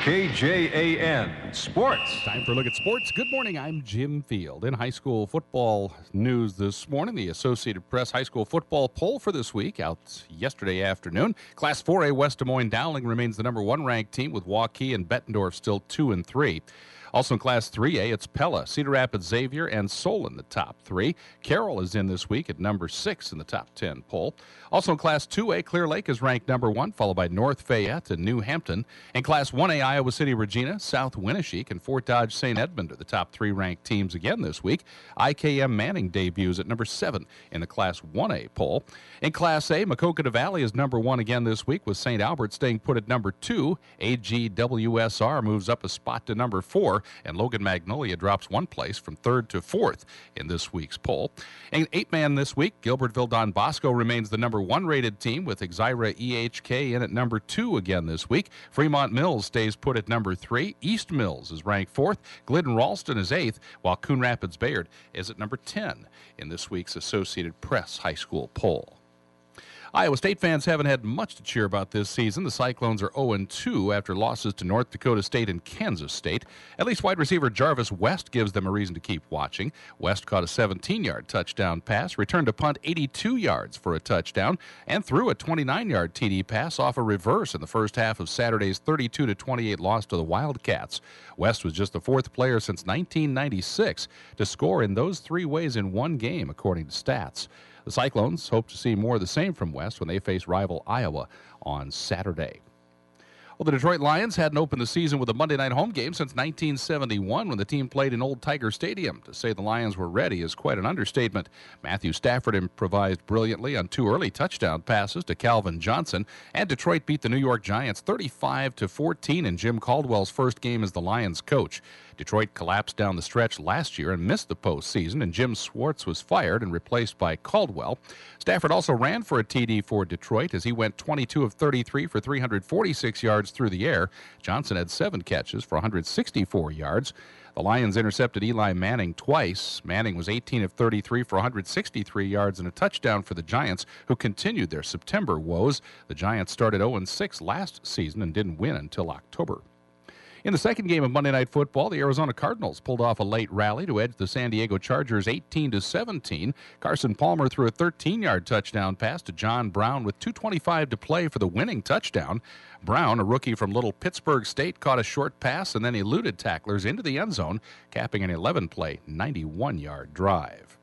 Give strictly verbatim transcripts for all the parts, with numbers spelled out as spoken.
K J A N Sports. Time for a look at sports. Good morning, I'm Jim Field. In high school football news this morning, the Associated Press high school football poll for this week out yesterday afternoon. Class four A West Des Moines Dowling remains the number one ranked team with Waukee and Bettendorf still two and three. Also in Class three A, it's Pella, Cedar Rapids, Xavier, and Solon, the top three. Carroll is in this week at number six in the top ten poll. Also in Class two A, Clear Lake is ranked number one, followed by North Fayette and New Hampton. In Class one A, Iowa City, Regina, South Winneshiek, and Fort Dodge, Saint Edmund are the top three ranked teams again this week. I K M Manning debuts at number seven in the Class one A poll. In Class A, Maquoketa Valley is number one again this week, with Saint Albert staying put at number two. A G W S R moves up a spot to number four. And Logan Magnolia drops one place from third to fourth in this week's poll. And eight-man this week, Gilbertville Don Bosco remains the number one rated team with Exira E H K in at number two again this week. Fremont Mills stays put at number three. East Mills is ranked fourth. Glidden Ralston is eighth, while Coon Rapids Bayard is at number ten in this week's Associated Press high school poll. Iowa State fans haven't had much to cheer about this season. The Cyclones are oh and two after losses to North Dakota State and Kansas State. At least wide receiver Jarvis West gives them a reason to keep watching. West caught a seventeen-yard touchdown pass, returned a punt eighty-two yards for a touchdown, and threw a twenty-nine-yard T D pass off a reverse in the first half of Saturday's thirty-two to twenty-eight loss to the Wildcats. West was just the fourth player since nineteen ninety-six to score in those three ways in one game, according to stats. The Cyclones hope to see more of the same from West when they face rival Iowa on Saturday. Well, the Detroit Lions hadn't opened the season with a Monday night home game since nineteen seventy-one when the team played in Old Tiger Stadium. To say the Lions were ready is quite an understatement. Matthew Stafford improvised brilliantly on two early touchdown passes to Calvin Johnson, and Detroit beat the New York Giants thirty-five to fourteen in Jim Caldwell's first game as the Lions coach. Detroit collapsed down the stretch last year and missed the postseason, and Jim Schwartz was fired and replaced by Caldwell. Stafford also ran for a T D for Detroit as he went twenty-two of thirty-three for three hundred forty-six yards through the air. Johnson had seven catches for one hundred sixty-four yards. The Lions intercepted Eli Manning twice. Manning was eighteen of thirty-three for one hundred sixty-three yards and a touchdown for the Giants, who continued their September woes. The Giants started oh and six last season and didn't win until October. In the second game of Monday Night Football, the Arizona Cardinals pulled off a late rally to edge the San Diego Chargers eighteen to seventeen. Carson Palmer threw a thirteen-yard touchdown pass to John Brown with two twenty-five to play for the winning touchdown. Brown, a rookie from Little Pittsburgh State, caught a short pass and then eluded tacklers into the end zone, capping an eleven-play, ninety-one-yard drive.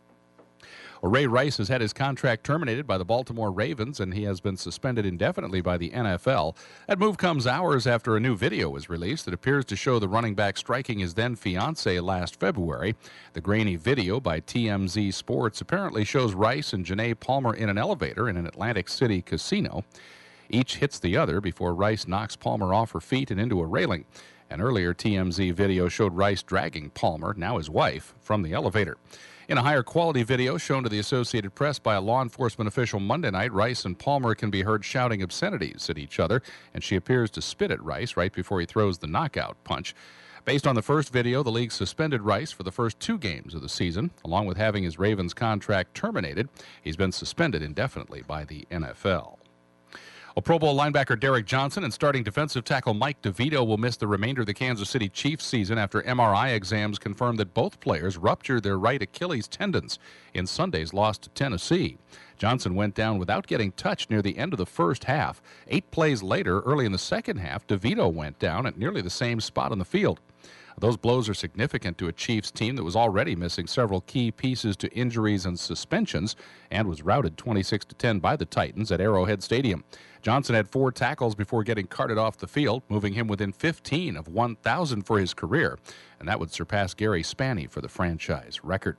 Well, Ray Rice has had his contract terminated by the Baltimore Ravens, and he has been suspended indefinitely by the N F L. That move comes hours after a new video was released that appears to show the running back striking his then-fiancée last February. The grainy video by T M Z Sports apparently shows Rice and Janae Palmer in an elevator in an Atlantic City casino. Each hits the other before Rice knocks Palmer off her feet and into a railing. An earlier T M Z video showed Rice dragging Palmer, now his wife, from the elevator. In a higher quality video shown to the Associated Press by a law enforcement official Monday night, Rice and Palmer can be heard shouting obscenities at each other, and she appears to spit at Rice right before he throws the knockout punch. Based on the first video, the league suspended Rice for the first two games of the season, along with having his Ravens contract terminated. He's been suspended indefinitely by the N F L. Well, Pro Bowl linebacker Derek Johnson and starting defensive tackle Mike DeVito will miss the remainder of the Kansas City Chiefs season after M R I exams confirmed that both players ruptured their right Achilles tendons in Sunday's loss to Tennessee. Johnson went down without getting touched near the end of the first half. Eight plays later, early in the second half, DeVito went down at nearly the same spot on the field. Those blows are significant to a Chiefs team that was already missing several key pieces to injuries and suspensions and was routed twenty-six to ten by the Titans at Arrowhead Stadium. Johnson had four tackles before getting carted off the field, moving him within fifteen of one thousand for his career, and that would surpass Gary Spanny for the franchise record.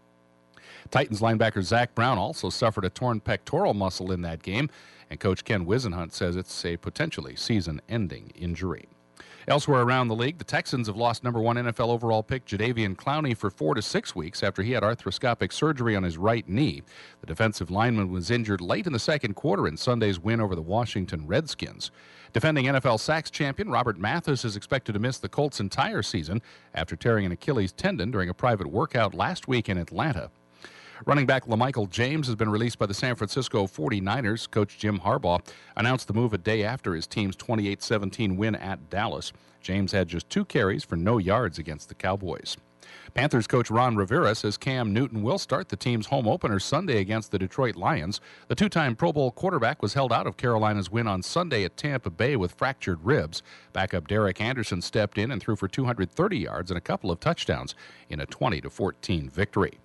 Titans linebacker Zach Brown also suffered a torn pectoral muscle in that game, and Coach Ken Wisenhunt says it's a potentially season-ending injury. Elsewhere around the league, the Texans have lost number one N F L overall pick Jadeveon Clowney for four to six weeks after he had arthroscopic surgery on his right knee. The defensive lineman was injured late in the second quarter in Sunday's win over the Washington Redskins. Defending N F L sacks champion Robert Mathis is expected to miss the Colts' entire season after tearing an Achilles tendon during a private workout last week in Atlanta. Running back LaMichael James has been released by the San Francisco forty-niners. Coach Jim Harbaugh announced the move a day after his team's twenty-eight seventeen win at Dallas. James had just two carries for no yards against the Cowboys. Panthers coach Ron Rivera says Cam Newton will start the team's home opener Sunday against the Detroit Lions. The two-time Pro Bowl quarterback was held out of Carolina's win on Sunday at Tampa Bay with fractured ribs. Backup Derek Anderson stepped in and threw for two hundred thirty yards and a couple of touchdowns in a twenty to fourteen victory.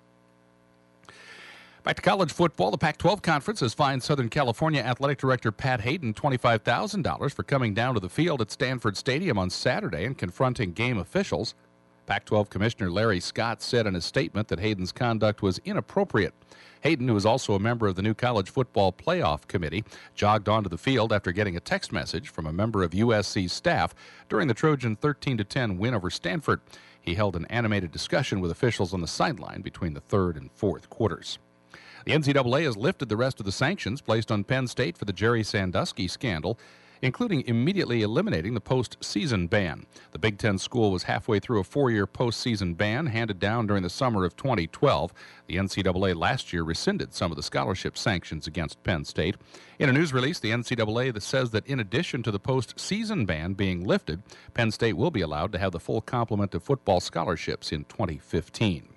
Back to college football, the Pac twelve Conference has fined Southern California Athletic Director Pat Hayden twenty-five thousand dollars for coming down to the field at Stanford Stadium on Saturday and confronting game officials. Pac twelve Commissioner Larry Scott said in a statement that Hayden's conduct was inappropriate. Hayden, who is also a member of the new College Football Playoff Committee, jogged onto the field after getting a text message from a member of U S C's staff during the Trojan thirteen to ten win over Stanford. He held an animated discussion with officials on the sideline between the third and fourth quarters. The N C double A has lifted the rest of the sanctions placed on Penn State for the Jerry Sandusky scandal, including immediately eliminating the postseason ban. The Big Ten school was halfway through a four-year postseason ban handed down during the summer of twenty twelve. The N C double A last year rescinded some of the scholarship sanctions against Penn State. In a news release, the N C double A that says that in addition to the postseason ban being lifted, Penn State will be allowed to have the full complement of football scholarships in twenty fifteen.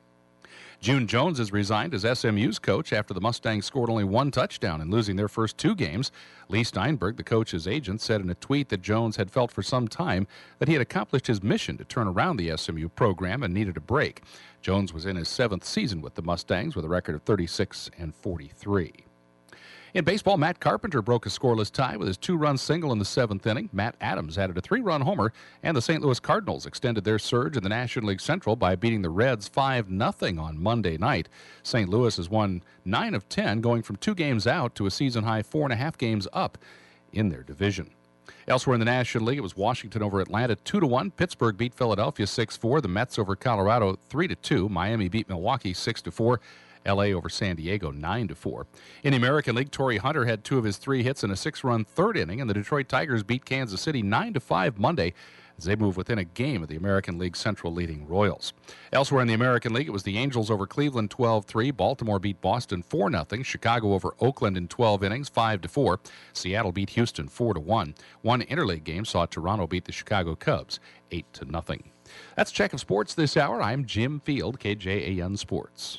June Jones has resigned as S M U's coach after the Mustangs scored only one touchdown in losing their first two games. Lee Steinberg, the coach's agent, said in a tweet that Jones had felt for some time that he had accomplished his mission to turn around the S M U program and needed a break. Jones was in his seventh season with the Mustangs with a record of thirty-six and forty-three. In baseball, Matt Carpenter broke a scoreless tie with his two-run single in the seventh inning. Matt Adams added a three-run homer, and the Saint Louis Cardinals extended their surge in the National League Central by beating the Reds five nothing on Monday night. Saint Louis has won nine of ten, going from two games out to a season-high four and a half games up in their division. Elsewhere in the National League, it was Washington over Atlanta two to one. Pittsburgh beat Philadelphia six four. The Mets over Colorado three to two. Miami beat Milwaukee six to four. L A over San Diego nine to four. In the American League, Torrey Hunter had two of his three hits in a six-run third inning, and the Detroit Tigers beat Kansas City nine to five Monday as they move within a game of the American League Central leading Royals. Elsewhere in the American League, it was the Angels over Cleveland twelve three. Baltimore beat Boston four nothing. Chicago over Oakland in twelve innings five to four. Seattle beat Houston four to one. One interleague game saw Toronto beat the Chicago Cubs eight to nothing. That's Check of Sports this hour. I'm Jim Field, K J A N Sports.